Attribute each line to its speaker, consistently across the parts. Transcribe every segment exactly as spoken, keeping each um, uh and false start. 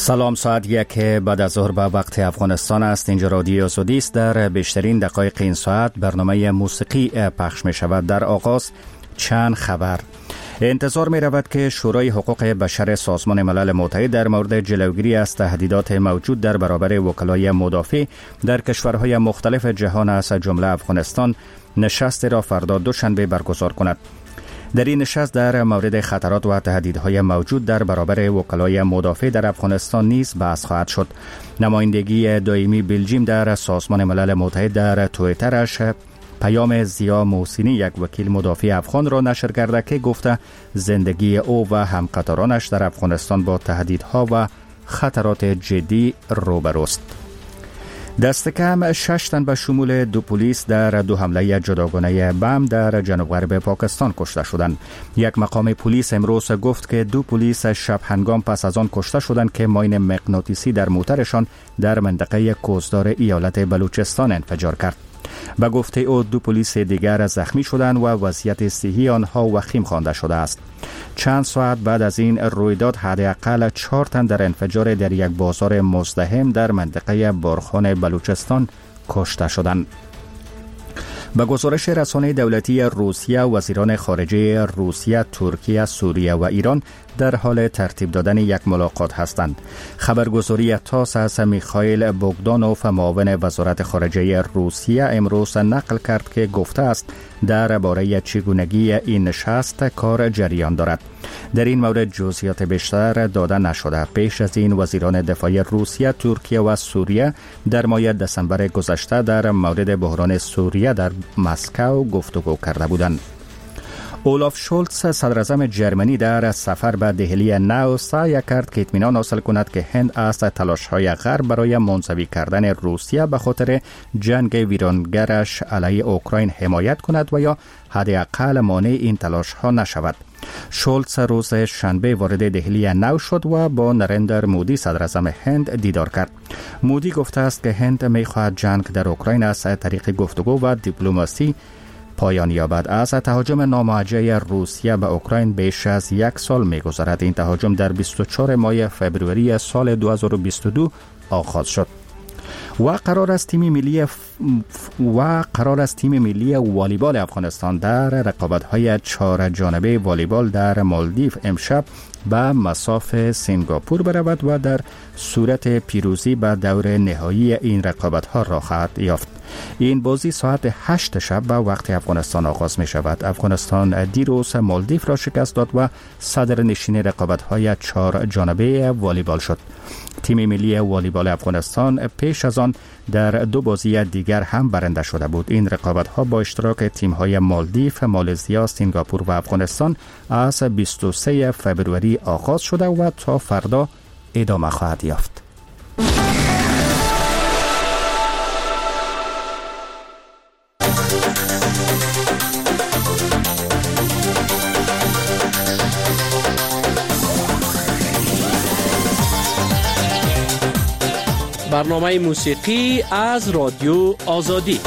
Speaker 1: سلام، ساعت یک بعد از ظهر به وقت افغانستان است. اینجا رادیو آزادی است. در بیشترین دقایق این ساعت برنامه موسیقی پخش می شود. در آغاز چند خبر. انتظار می رود که شورای حقوق بشر سازمان ملل متحد در مورد جلوگیری از تهدیدات موجود در برابر وکلای مدافع در کشورهای مختلف جهان از جمله افغانستان نشست را فردا دوشنبه برگزار کند. در این نشست در مورد خطرات و تهدیدهای موجود در برابر وکلای مدافع در افغانستان نیز بحث خواهد شد. نمایندگی دائمی بلژیم در سازمان ملل متحد در توییترش پیام زیا محسنی، یک وکیل مدافع افغان را نشر کرده که گفته زندگی او و همکارانش در افغانستان با تهدیدها و خطرات جدی روبروست. دست کم شش تن به شمول دو پلیس در دو حمله جداگانه بم در جنوب غرب پاکستان کشته شدند. یک مقام پلیس امروز گفت که دو پلیس شب هنگام پس از آن کشته شدند که ماین مغناطیسی در موترشان در منطقه کوزدار ایالت بلوچستان انفجار کرد. به گفته او دو پلیس دیگر زخمی شدند و وضعیت صحی آنها وخیم خوانده شده است. چند ساعت بعد از این رویداد حداقل چهار تن در انفجار در یک بازار مزدحم در منطقه بارخان بلوچستان کشته شدند. به گزارش رسانه دولتی روسیه، وزیران خارجه روسیه، ترکیه، سوریه و ایران در حال ترتیب دادن یک ملاقات هستند. خبرگزاری تاس از میخائیل بوگدانوف، معاون وزارت خارجه روسیه، امروز نقل کرد که گفته است درباره چگونگی این نشست کار جریان دارد. در این مورد جزئیات بیشتر داده نشده. پیش از این وزیران دفاع روسیه، ترکیه و سوریه در ماه دسامبر گذشته در مورد بحران سوریه در مسکو گفتگو کرده بودند. اولاف شولتز، صدر اعظم جرمنی، در سفر به دهلی نو سعی کرد که اطمینان حاصل کند که هند از تلاش‌های غرب برای منزوی کردن روسیه به خاطر جنگ ویرانگرش علیه اوکراین حمایت کند و یا حداقل مانع این تلاش‌ها نشود. شولتز روز شنبه وارد دهلی نو شد و با نریندر مودی، صدر اعظم هند، دیدار کرد. مودی گفته است که هند می‌خواهد جنگ در اوکراین از طریق گفتگو و دیپلماسی پایان یابد. از تهاجم ناموجه روسیه به اوکراین بیش از یک سال می‌گذرد. این تهاجم در بیست و چهارم ماه فوریه سال دو هزار و بیست و دو آغاز شد. و قرار است تیم ملی ف... و قرار است تیم ملی والیبال افغانستان در رقابت‌های چهار جانبه والیبال در مالدیو امشب به مصاف سنگاپور برود و در صورت پیروزی به دور نهایی این رقابت‌ها را خواهد یافت. این بازی ساعت هشت شب به وقت افغانستان آغاز می شود. افغانستان دیروز مالدیو را شکست داد و صدر نشین رقابت‌های چهار جانبه والیبال شد. تیم ملی والیبال افغانستان پیش از آن در دو بازی دیگر هم برنده شده بود. این رقابت‌ها با اشتراک تیم‌های مالدیو، مالزیا، سنگاپور و افغانستان از بیست و سوم فوریه آغاز شده و تا فردا ادامه خواهد یافت.
Speaker 2: برنامه موسیقی از رادیو آزادی.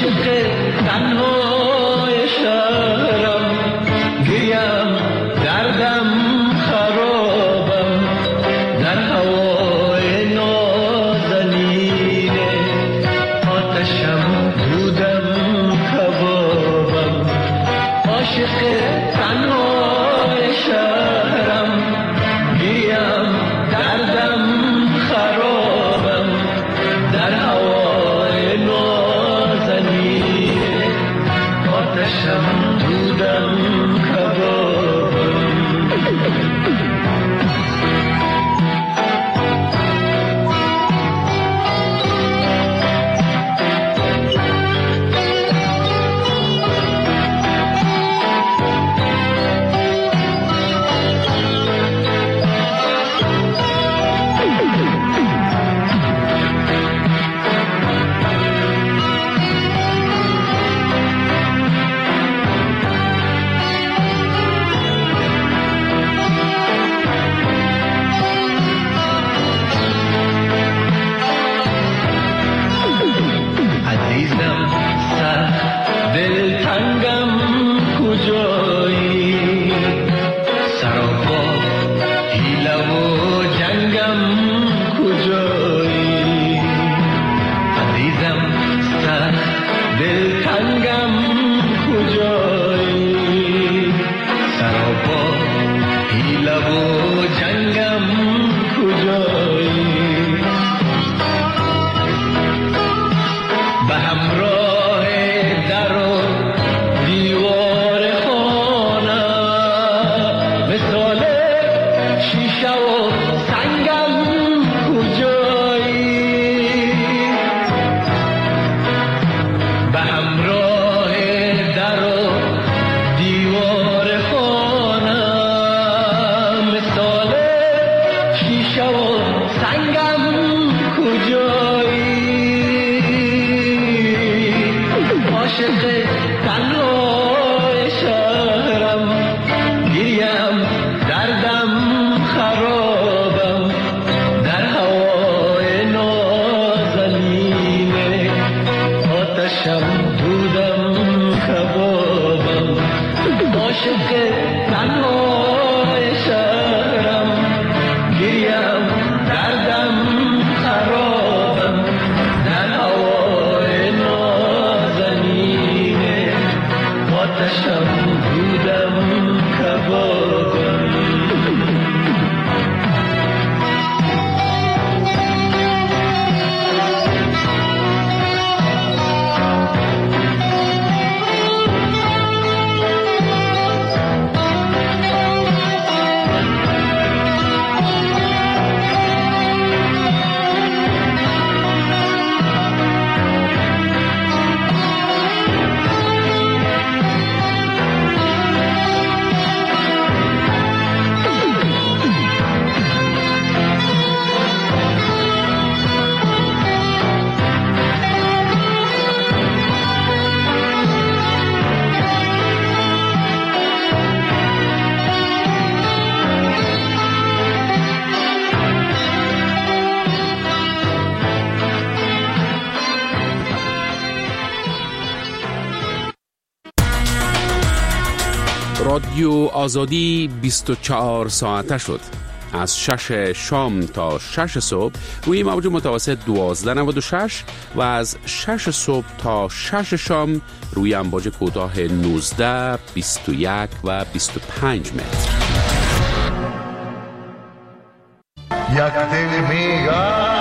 Speaker 3: رادیو آزادی بیست و چهار ساعته شد. از شش شام تا شش صبح روی موج متوسط دوازده نود و شش و از شش صبح تا شش شام روی امواج کوتاه نوزده، بیست و یک و بیست و پنج متر.
Speaker 4: یک دل میگم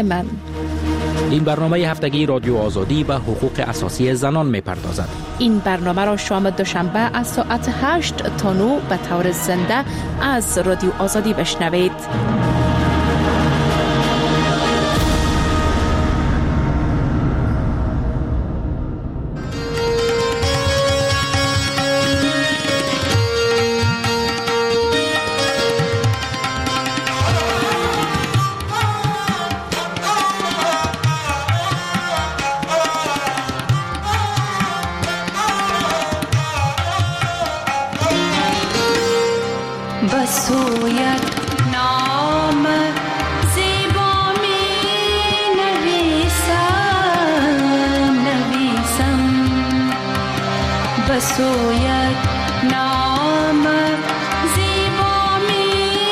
Speaker 5: من.
Speaker 2: این برنامه هفتگی رادیو آزادی به حقوق اساسی زنان می‌پردازد.
Speaker 5: این برنامه را شام دوشنبه از ساعت هشت تا نه به طور زنده از رادیو آزادی بشنوید.
Speaker 6: بسویت نام زیبا می نویسم نویسم بسویت نام زیبا می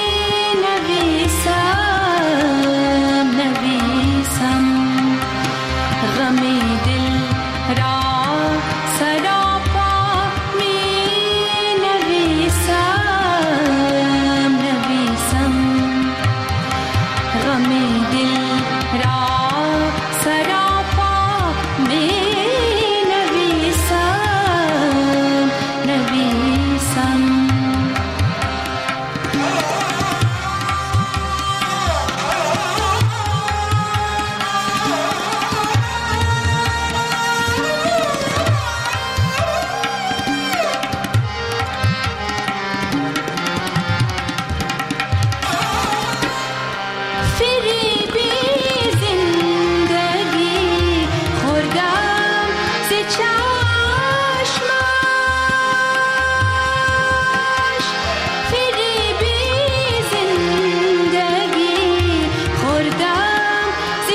Speaker 6: نویسم نویسم غمی دل را سراپا می نویسم نویسم غمی دل را سراپا می نویسم نویسم فریبی زندگی خوردم ز چشمش فریبی زندگی خوردم ز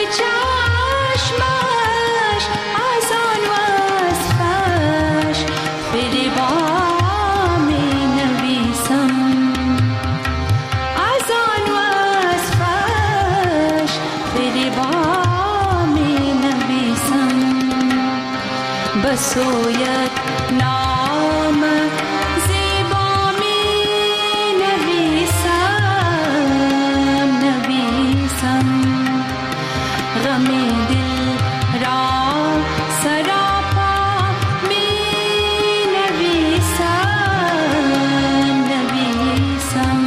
Speaker 6: چشمش از آن وصفش فریبا می نویسم از آن وصفش فریبا می نویسم بسویت نام زیبا می نویسم نویسم غمی دل را سراپا می نویسم نویسم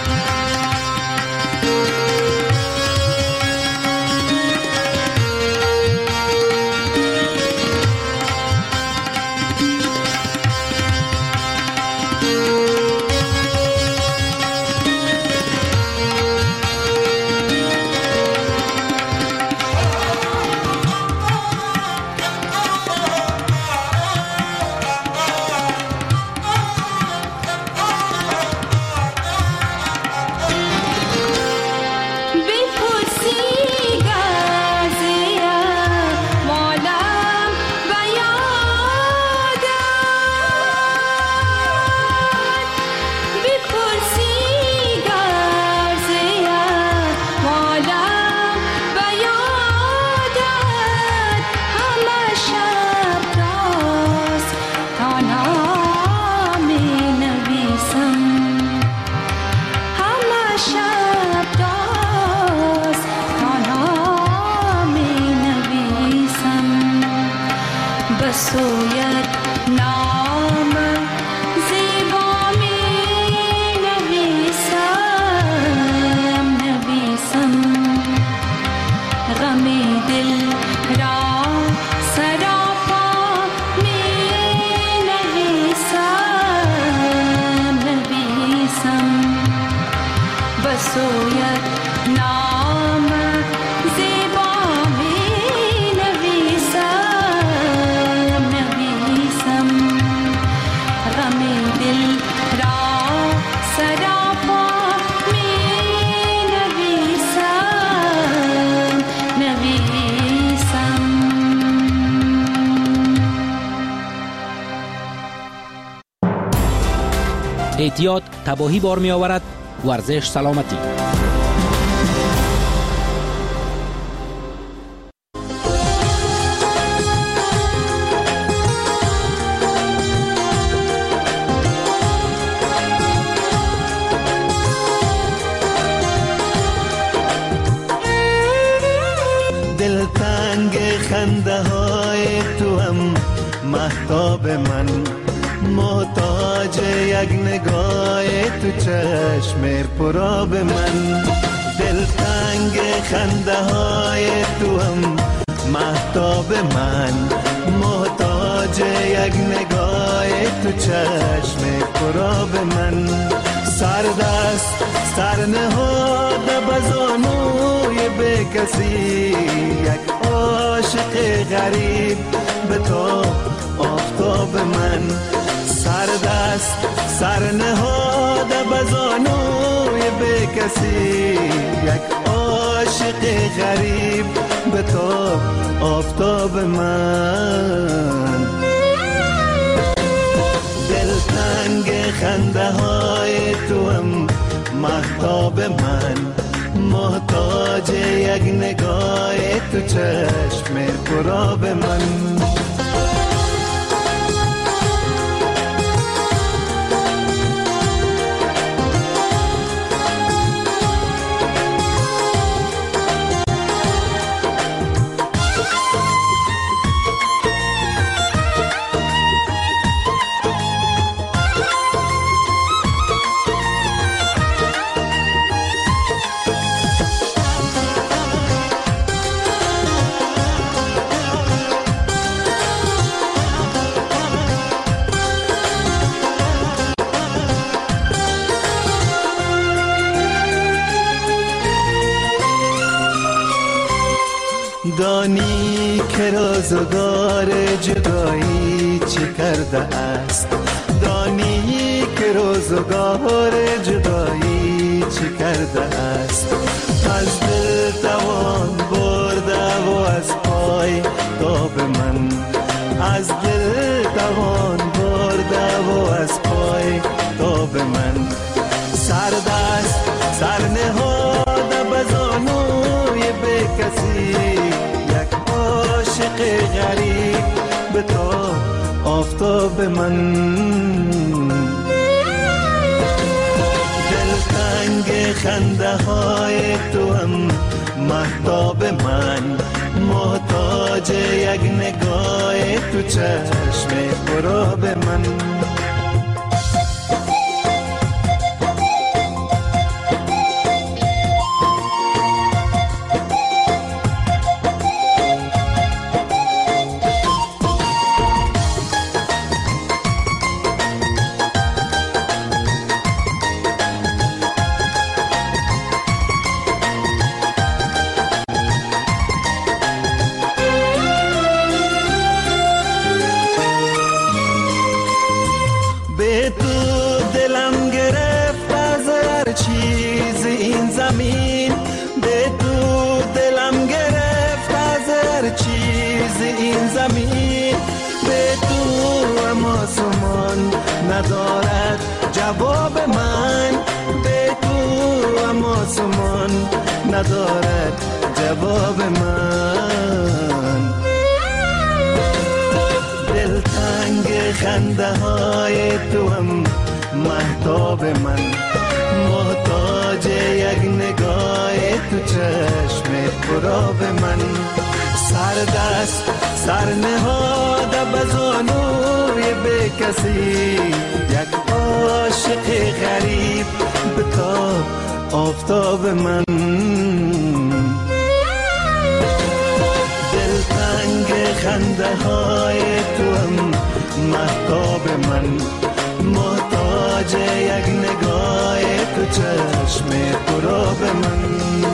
Speaker 6: بپرسی گرزه مالم بیادت بپرسی گرزه مالم بیادت همه شب راست تنها می نویسم همه شب راست تنها می نویسم بسویت نام زیبا می نویسم نویسم غمی دل را سراپا می نویسم نویسم بسویت نام زیبا می نویسم نویسم غمی دل را سراپا می نویسم نویسم
Speaker 2: اعتیاد تباهی بار می آورد. ورزش سلامتی.
Speaker 7: مهتاب من، محتاج یک نگاه تو چشم پرآب من. دلتنگ خنده های تو هم مهتاب من، محتاج یک نگاه تو چشم پرآب من. سردست سر نهاده بزانوی به کسی، یک عاشق غریب به تو آفتاب من. سردست سر نهاده بزانوی به کسی، یک عاشق غریب به تو آفتاب من. دلتنگ خنده های تو هم مهتاب من، محتاج یک نگاه تو چشم پرآب من. دانی که روزگار جدایی چه کرده است، دانی که روزگار جدایی چه کرده است. از دل توان برده و از پای تاب من، از دل توان برده و از پای تاب من. سردست سر نهاده بزانوی به کسی، یک عاشق غریب به تو آفتاب من. دلتنگ خنده های تو هم مهتاب من، محتاج یک نگاه تو چشم پرآب من. ندارد جواب من، به تو اما سمان ندارد جواب من. دلتنگ خنده های تو هم مهتاب من، محتاج یک نگاه تو چشم پرآب من. سردست سر نهاده بزانوی به کسی، یک عاشق غریب به تو آفتاب من. دلتنگ خنده های تو هم مهتاب من، محتاج یک نگاه تو چشم پرآب من.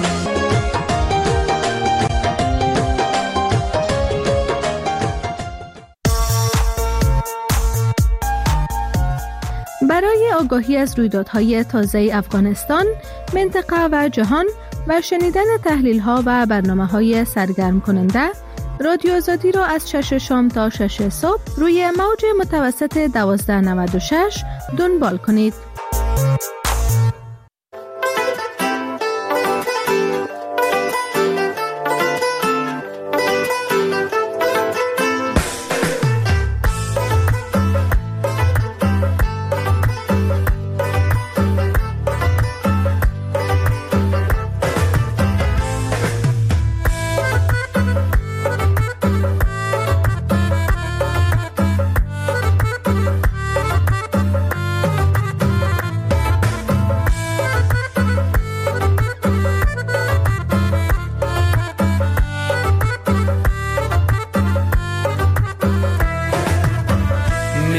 Speaker 5: برای آگاهی از رویدادهای تازه افغانستان، منطقه و جهان و شنیدن تحلیل‌ها و برنامه‌های سرگرم کننده، رادیو آزادی را از شش شام تا شش صبح روی موج متوسط دوازده نود و شش دنبال کنید.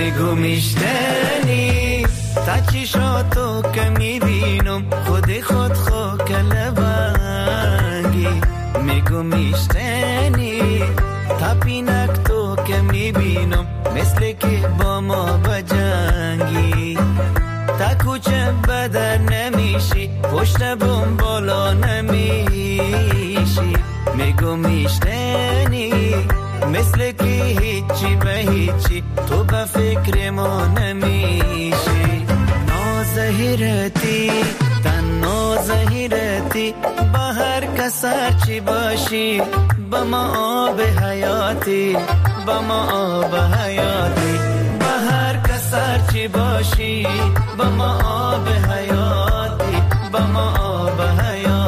Speaker 7: میگو میشتنی تا چشاتو که میبینم خود خود خو کلبنگی میگو میشتنی تا پینک تو که میبینم مثل که با ما بجنگی تا کوچه بدر نمیشی پشت بوم بالا نمیشی میگو میشتنی مثل که هیچی به هیچی تو به فکر ما نمیشی نازهیرتی تن نازهیرتی با هر کسر چی باشی با ما آب حیاتی با ما آب حیاتی با هر کسر چی باشی با ما آب حیاتی با ما آب حیاتی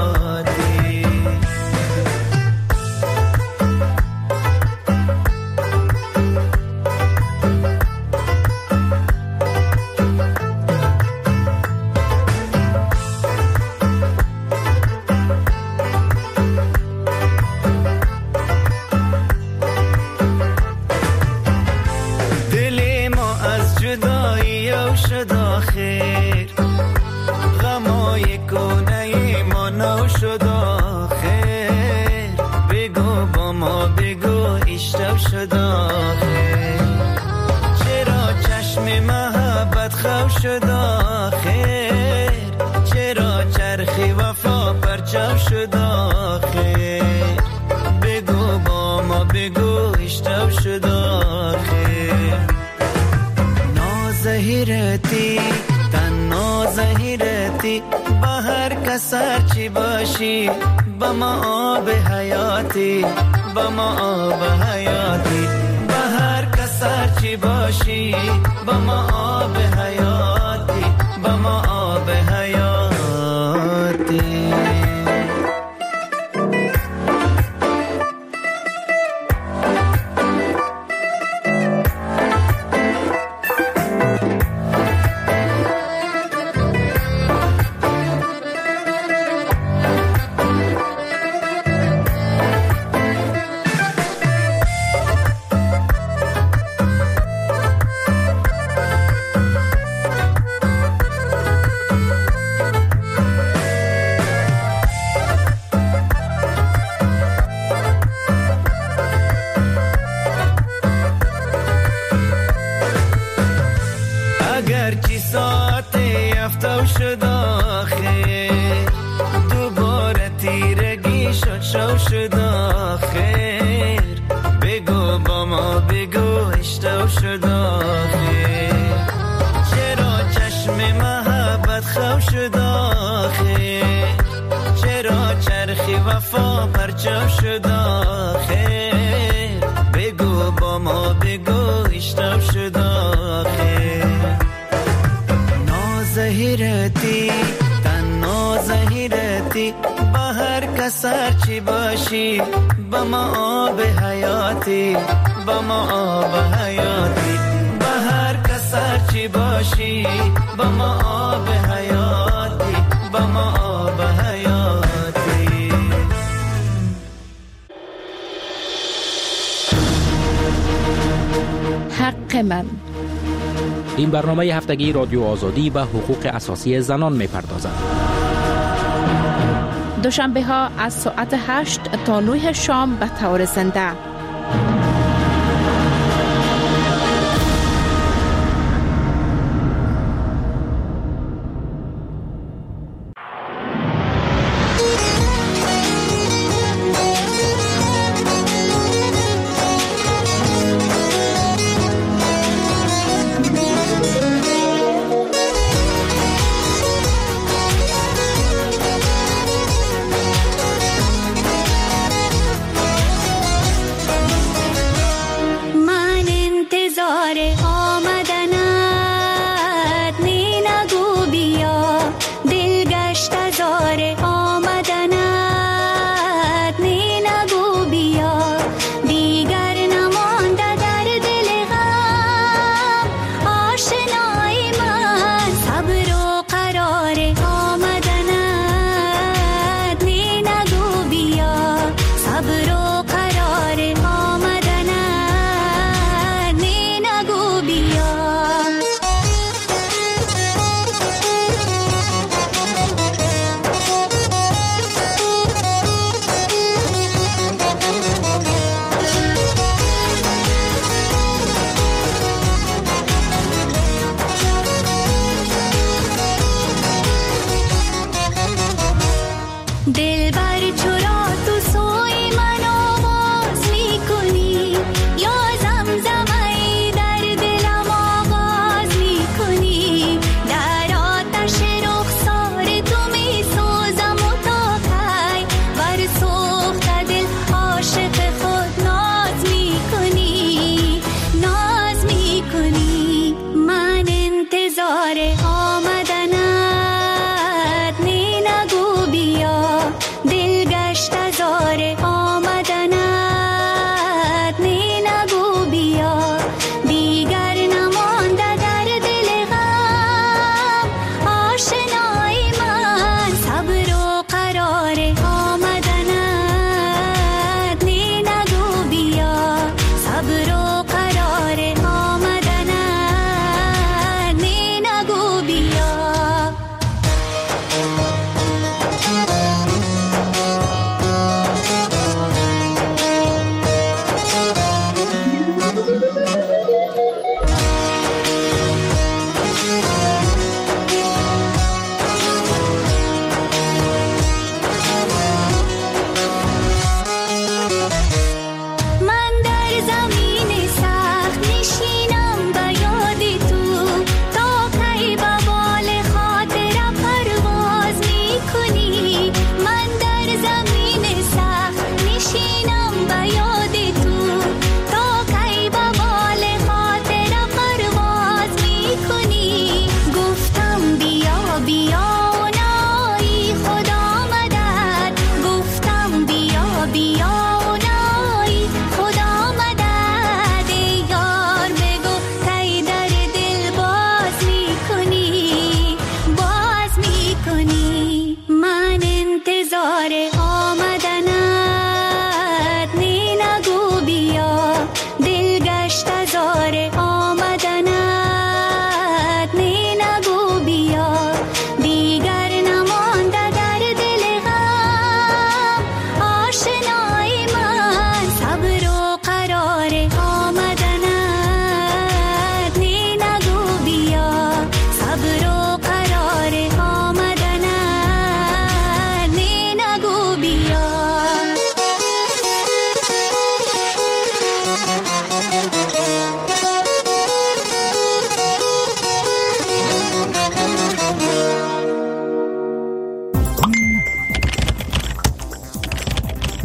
Speaker 7: شد آخر چرا چرخی وفا پرچم شد آخر بگو با ما بگو اشتب شد آخر نازهیرتی تن نازهیرتی با هر کسر چی باشی با ما آب حیاتی با ما آب حیاتی با هر کسر چی باشی با ما آب حیاتی با ما آب حیاتی سر چی باشی با ما آب حیاتی با ما آب حیاتی با هر کسر چی باشی با ما آب حیاتی با ما آب حیاتی
Speaker 5: حق من.
Speaker 2: این برنامه هفتگی رادیو آزادی به حقوق اساسی زنان می‌پردازد.
Speaker 5: دوشنبه ها از ساعت هشت تا نه شام به طور زنده.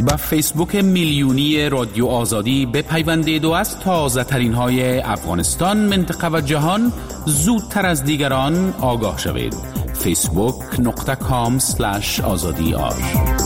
Speaker 3: به فیسبوک میلیونی رادیو آزادی بپیوندید و از تازه ترین های افغانستان، منطقه و جهان زودتر از دیگران آگاه شوید. فیسبوک نقطه کام سلش آزادی آر.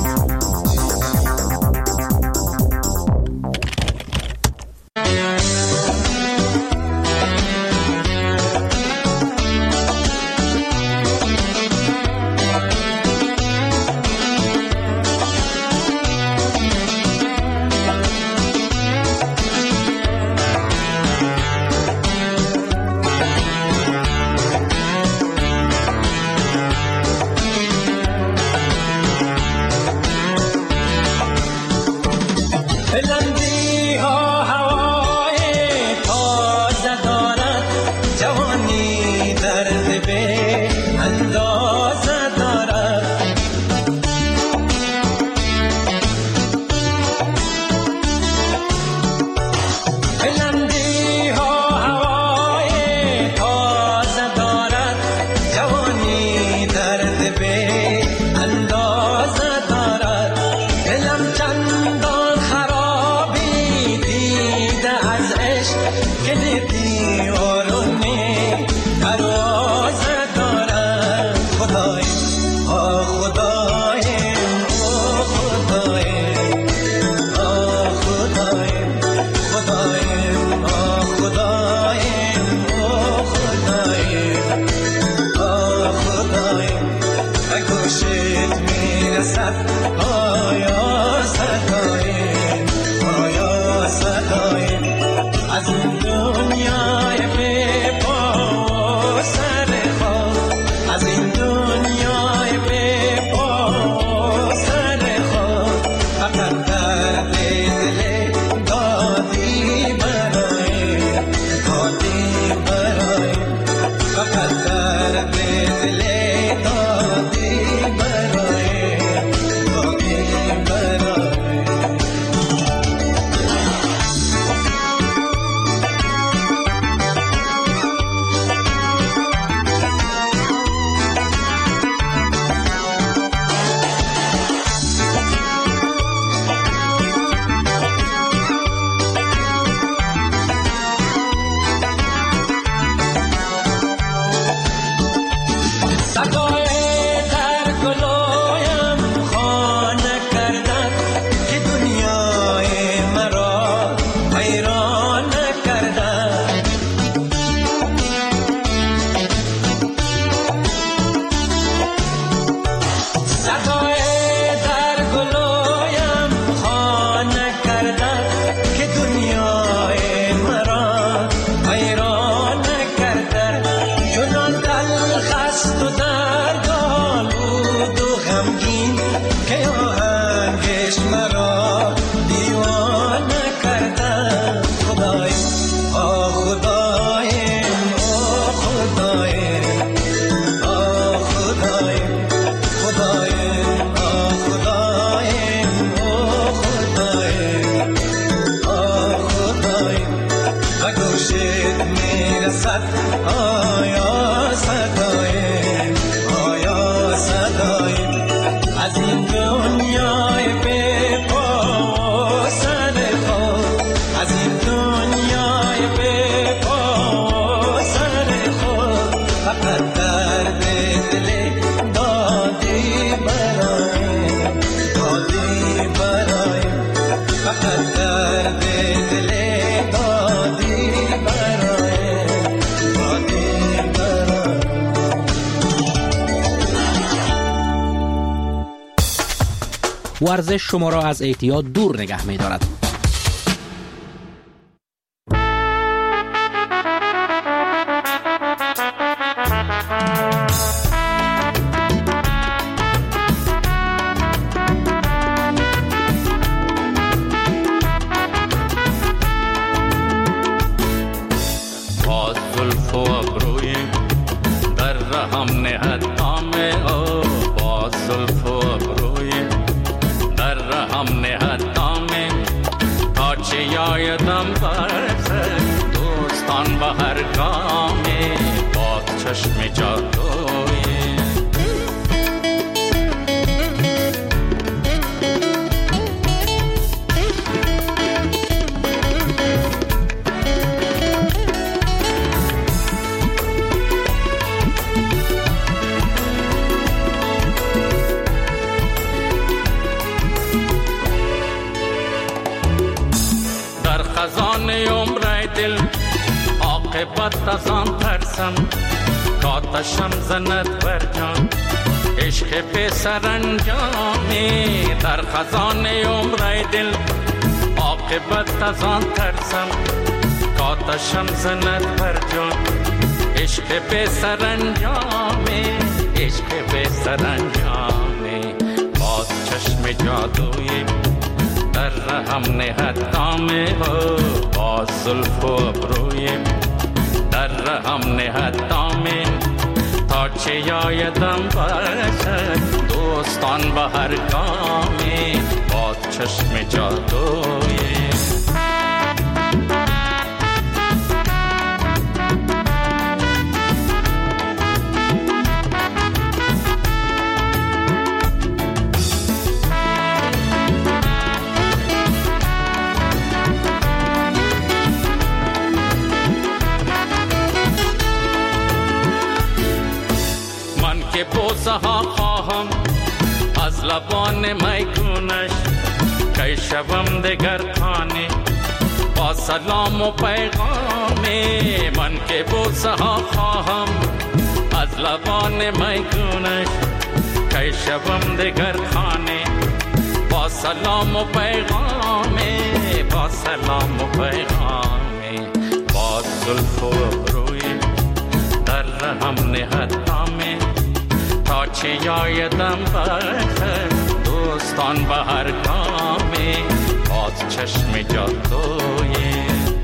Speaker 2: ورزش شما را از اعتیاد دور نگه می دارد.
Speaker 8: با زلف و ابروی در رهم نهد آم او، با زلف و ابروی در رهم نهد آم، تا چه یایدم برزد دوستان به هر گامی، با چشم جادوی عاقبت از آن ترسم کاتشم زند بر جان عشق پسر انجامی در خزانه عمر دل عاقبت از آن ترسم کاتشم زند بر جان عشق پسر انجامی عشق پسر انجامی باز چشم جادویی در رحم نهد دامه باز زلف و ابروی در رحم نهد دامه تا چه یایدم باشد دوستان به هر گامی باز چشم جادویی که بوسه ها خواهم از لبان میگونش که شوم دگر خانه با سلام و پیغامی من که بوسه ها خواهم از لبان میگونش که شوم دگر خانه با سلام و پیغامی با سلام و پیغامی با زلف و ابروی در رحم نهد دامه تا چه یایدم بخیر دوستان به هر گامی باز چشم جادویی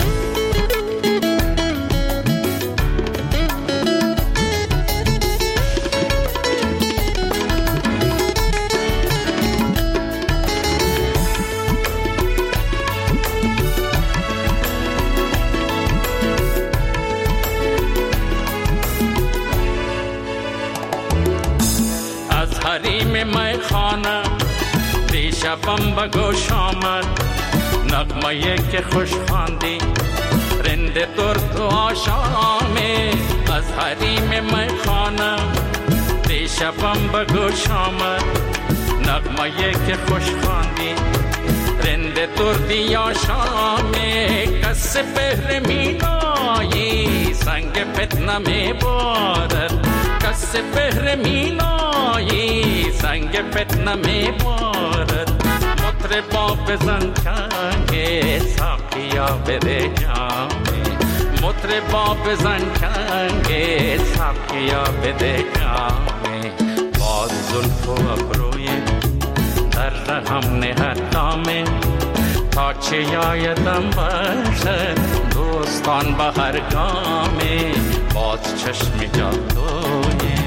Speaker 8: حریم می خانه دیشبم به گوش آمد نغمه که خوش خواندی رند درد و آشامی از حریم می خانه دیشبم به گوش آمد نغمه که خوش خواندی رند دردی آشامی کس بهر مینایی سنگ فتنه می بارد کس بهر مینایی سنگ فتنه می بارد مطربا بزن چنگ ساقیا بده جامی مطربا بزن چنگ ساقیا بده جامی باز زلف و ابروی در رحم نهد دامه تا چه یایدم باشد دوستان به هر گامی باز چشم جادویی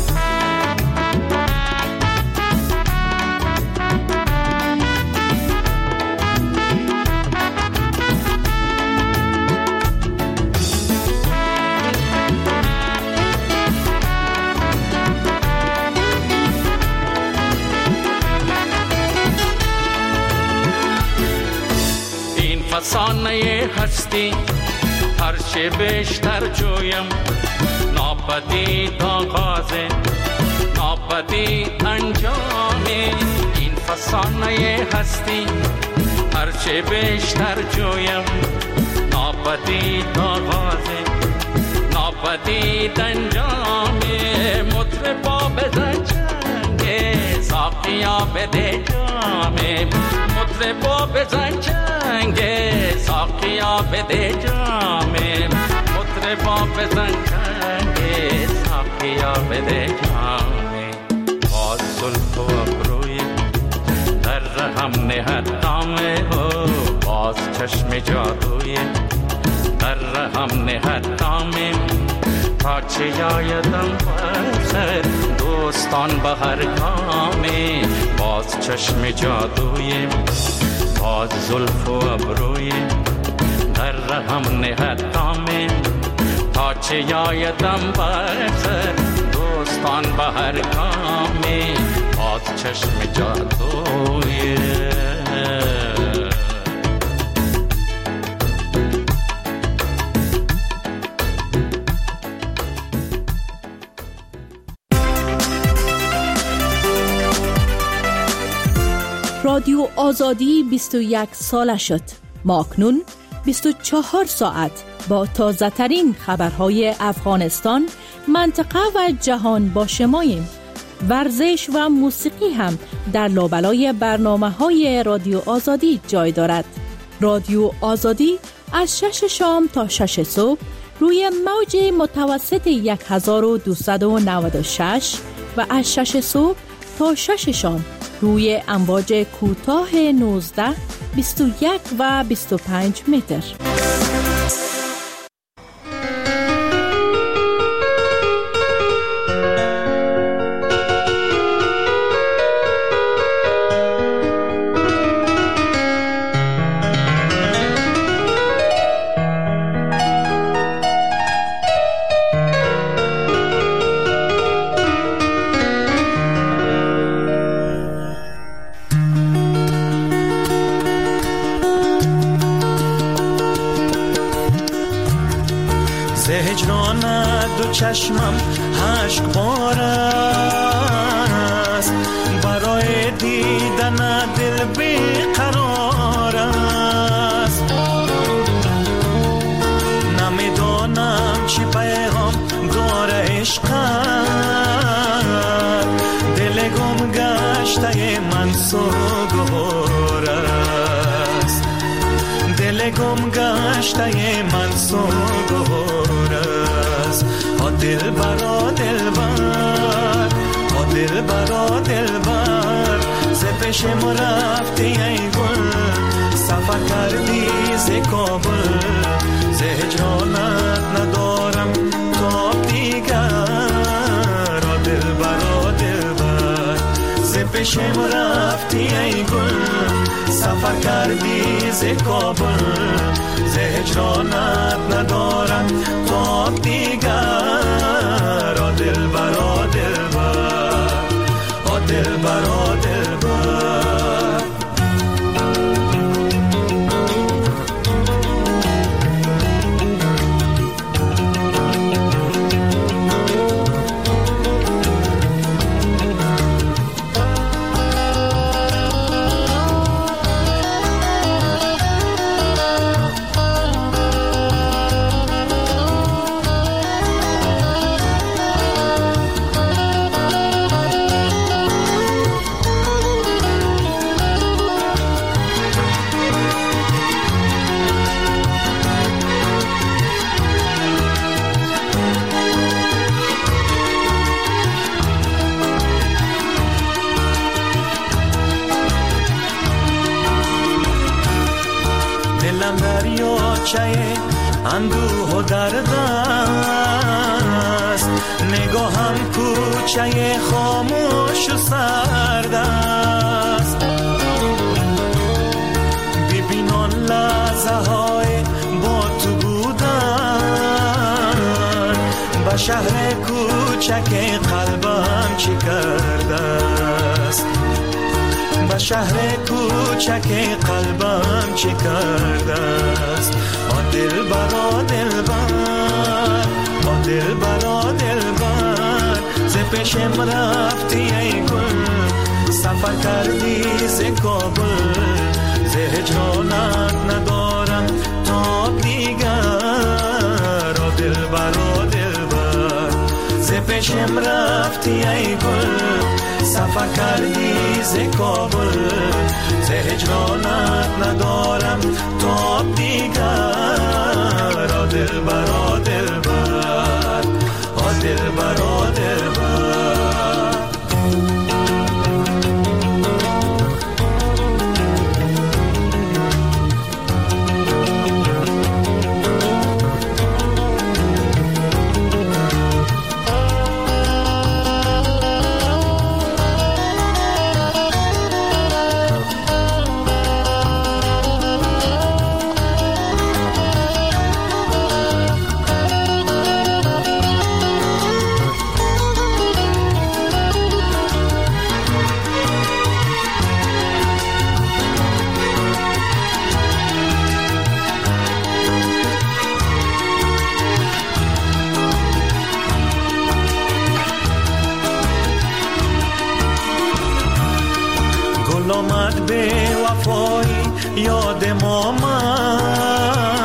Speaker 8: فسانه هستی هر چه بیشتر جویم ناپدید آغاز ناپدید انجامی این فسانه هستی هر چه بیشتر جویم ناپدید آغاز ناپدید انجامی مطربا بزن چنگ ساقیا بده جامی مطربا بزن چنگ ساقیا بده جامی مطربا بزن چنگ ساقیا بده جامی باز زلف و ابروی در رحم نهد دامه باز چشم جادوی در رحم نهد دامه تا چه یایدم بخیر دوستان به هر گامی باز چشم جادوی باز زلف و ابروی در رحم نهد دامه تا چه یایدم بخیر دوستان به هر گامی باز چشم جادوی
Speaker 9: رادیو آزادی بیست و یک ساله شد. ما اکنون بیست و چهار ساعت با تازه ترین خبرهای افغانستان، منطقه و جهان با شماییم. ورزش و موسیقی هم در لابلای برنامه‌های رادیو آزادی جای دارد. رادیو آزادی از شش شام تا شش صبح روی موج متوسط هزار و دویست و نود و شش و از شش صبح تا شش شام روی امواج کوتاه نوزده، بیست و یک و بیست و پنج متر.
Speaker 7: چشمم اشک بار است، برای دیدن دل بیقرار است. نمیدانم چی پیغام داره عشقت، دل گم گشته من سوگوار است، دل گم گشته من سوگوار است. دل برا دل بر، دل برا دل بر، ز پیشم رفتی ای گل، سفر کردی ز کابل، ز هجرانت ندارم تاب دیگر. دل برا دل بر، ز پیشم رفتی ای گل، سفر کردی ز کابل، ز هجرانت ندارم تاب دیگر. دل برا دل بر، دل برا دل بر. اندوه و درد است، نگاهم کوچه خاموش و سرد است. ببین آن لحظه های با تو بودن، به شهر کوچک قلبم چی کرده است، به شهر کوچک قلبم چی کرده است. دل برا دل بر، دل برا دل بر، ز پیشم رفتی ای گل، سفر کردی ز کابل، ز هجرانت ندارم تاب دیگر. دل برا دل بر، ز پیشم رفتی ای گل، سفر کردی ز کابل، ز هجرانت ندارم تاب دیگر. دل برا دل بر، دل برا دل بر. آمد به وفایی یاد ما من،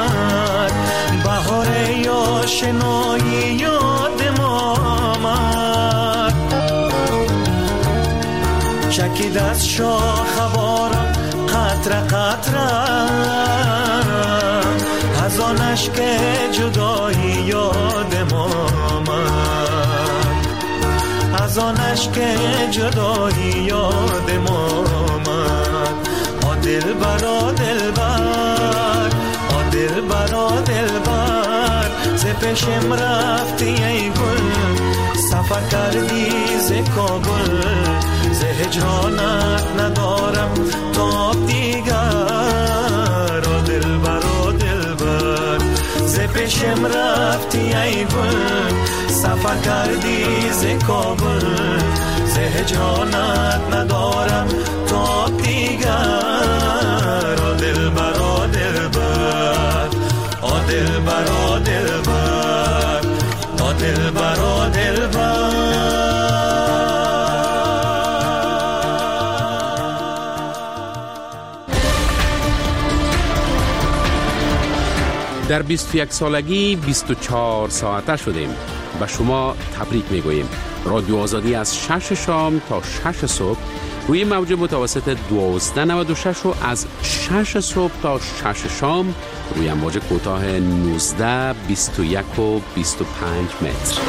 Speaker 7: چکید از شاخ بارم قطره قطره از آن اشک جدایی یادم آمد از آن اشک جدایی یادم آمد آ دل برا دل بر آ دل برا دل بر ز پیشم رفتی ای گل سفر کردی ز کابل ز هجرانت ندارم تاب دیگر آ دل برا دل بر ز پیشم رفتی ای گل سفر کردی ز کابل ز هجرانت ندارم تاب دیگر آ دل برا دل بر آ دل برا دل بر آ دل برا دل بر
Speaker 3: در بیست و یک سالگی بیست و چهار ساعته شدیم. به شما تبریک میگوییم. رادیو آزادی از شش شام تا شش صبح روی موج متوسط دوازده نود و شش و از شش صبح تا شش شام روی موج کوتاه نوزده بیست و یک و بیست و پنج متر.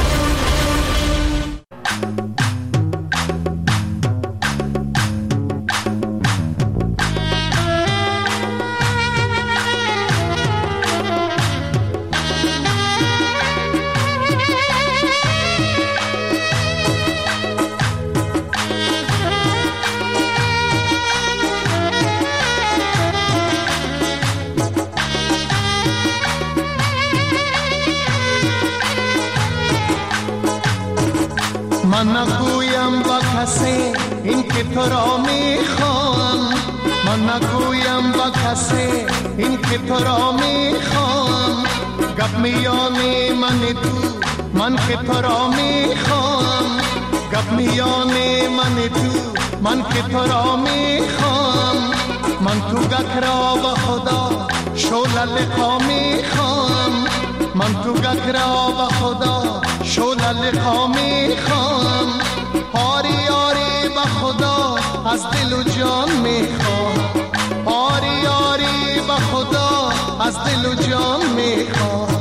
Speaker 10: من نگویم با کسی این که تو را میخوام من نگویم با کسی این که تو را میخوام گپ میانی من تو من که تو را میخوام گپ میانی من تو من که تو را میخوام من تو گک را با خدا شوله لقا میخوام من تو گک را با خدا شوله لقا میخوام آری آری با خدا از دل و جان میخوام آری آری با خدا از دل و جان میخوام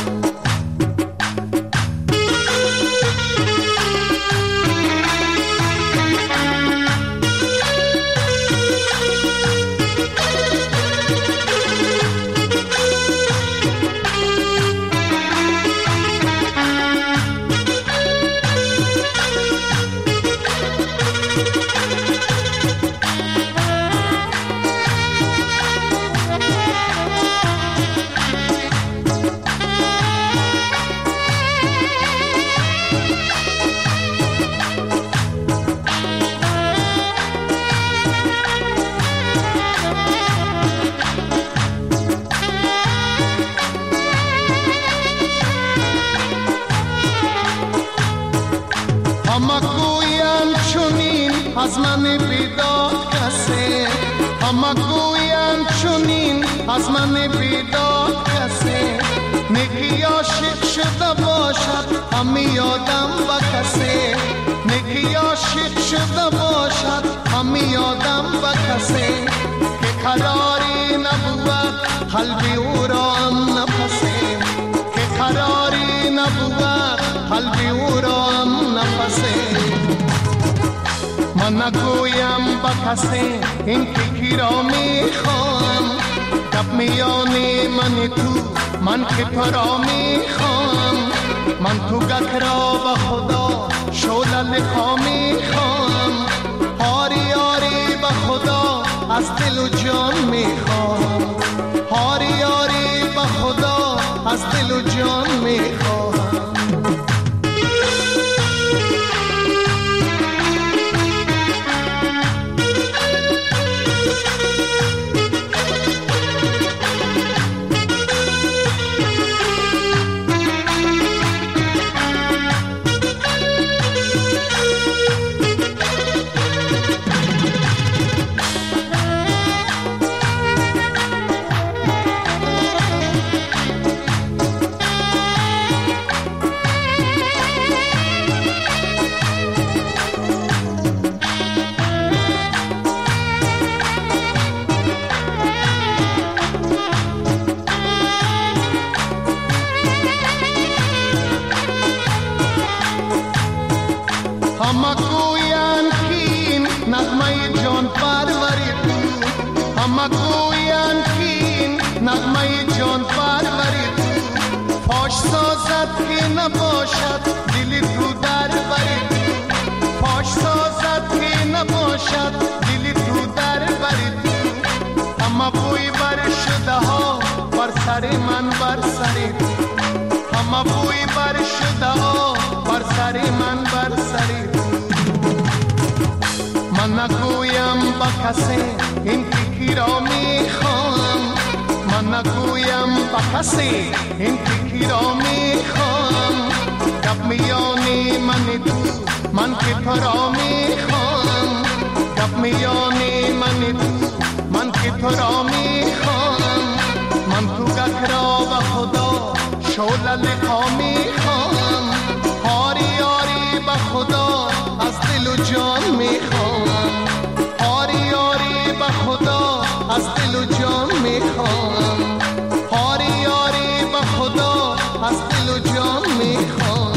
Speaker 10: از من بیداد کسی اما گویم چونین از من بیداد کسی نکی عاشق شده باشد همی یادم با کسی نکی عاشق شده باشد همی یادم با کسی که قراری نبود قلبی او را هم نفسی که قراری نبود قلبی او را هم نفسی من نگویم با کسی این که کی را میخوام گپ میانی من تو من که تو را میخوام من تو گک را با خدا شوله لقا میخوام آری آری با خدا از دل و جان میخوام آری آری با خدا از دل و جان میخوام همه گویند که این نغمه جان پروری تو، همه گویند که این نغمه جان پروری تو، فاش سازد که نباشد دل تو در بری تو، فاش سازد که نباشد دل تو در بری تو، همه بوی بر شده ها بر سر من بر سر تو، همه بوی بر شده ها بر سر من بر سر تو. من نگویم با کسی این تیکی را میخوام، من نگویم با کسی این تیکی را میخوام، گپ میانی من تو من که تو را میخوام، گپ میانی من تو من که تو را میخوام، من تو گک را و خدا شوله لقا میخوام، آری آری به خدا از دل و جان میخوام، آری آری به خدا از دل و جان میخوام، آری آری به خدا از دل و جان میخوام.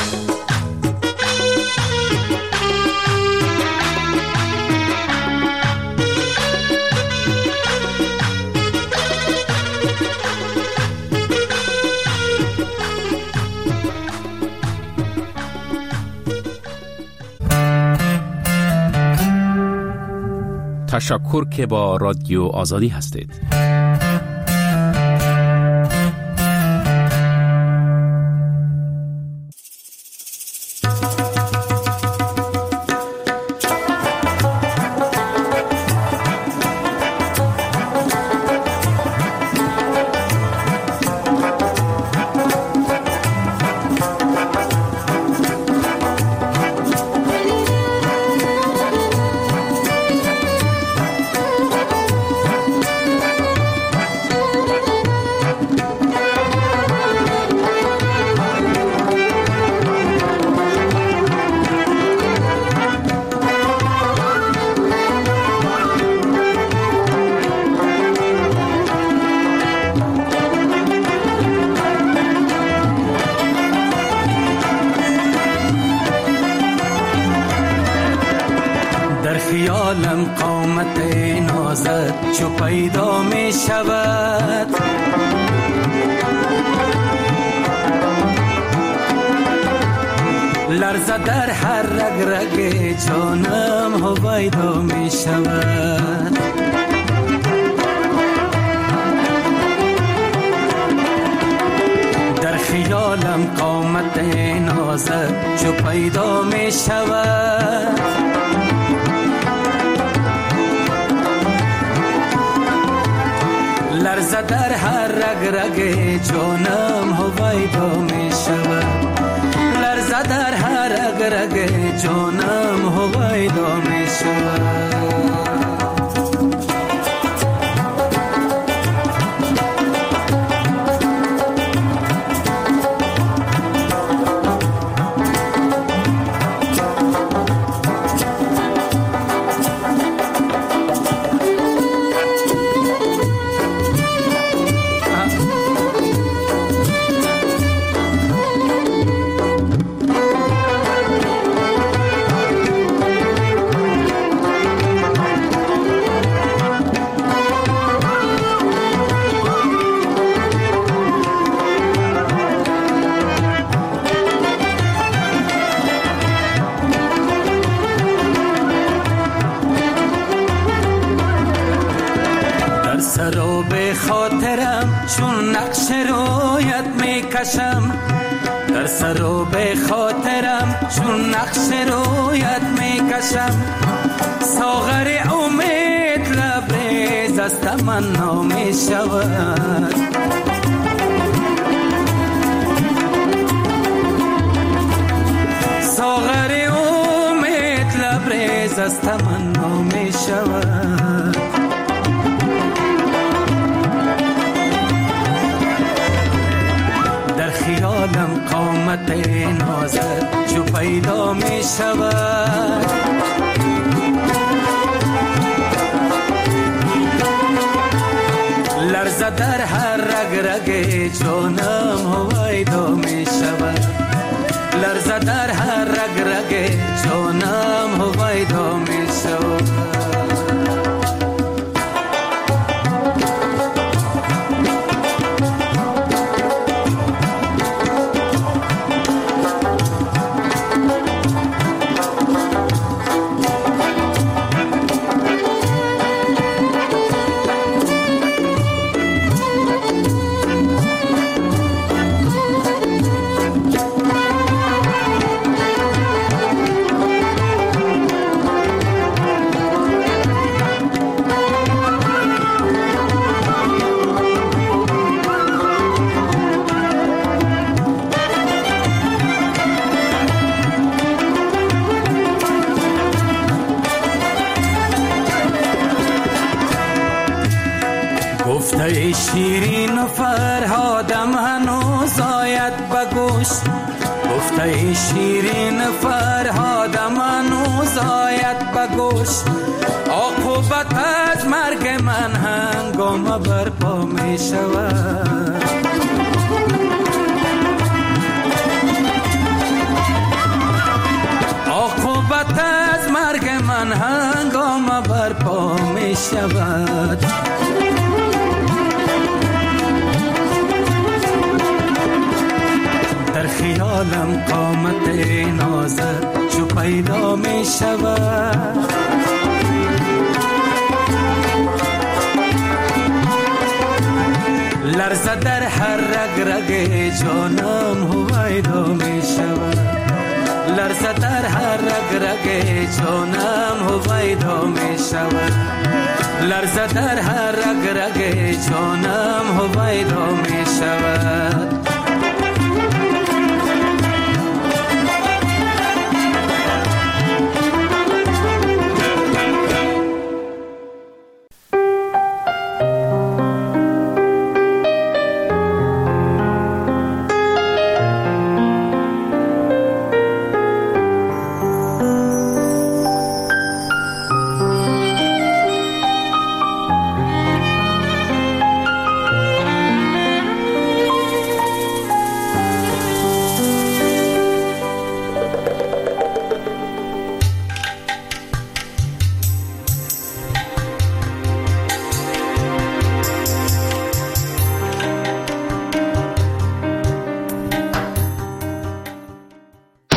Speaker 3: تشکر که با رادیو آزادی هستید.
Speaker 7: خیالم قامت نازت چو پیدا می شود، لرزه در هر رگ رگ جانم هویدا می شود، در خیالم قامت نازت چو پیدا می شود، لرزه در هر رگ رگ جانم هویدا می شود، لرزه در هر رگ رگ جانم هویدا می شود. چون نقش رویت می کشم، در سر و به خاطرم چون نقش رویت می کشم، ساغر امید لبریز از تمنا می شود، ساغر امید لبریز از تمنا می شود. خیالم قامت نازت جو پیدا می شود، لرزه در هر رگ رگ جانم هویدا می شود، لرزه در هر رگ رگ جانم
Speaker 11: فرهادم هنوز آید بگوش، گفته شیرین فرهادم هنوز آید بگوش. عاقبت از مرگ من هنگام برپا می شود. عاقبت از مرگ من هنگام برپا می شود. در خیالم قامت نازت چو پیدا می شود. لرزه در هر رگ رگ جانم هویدا می شود. لرزه در هر رگ رگ جانم هویدا می شود. لرزه در هر رگ رگ جانم هویدا می شود.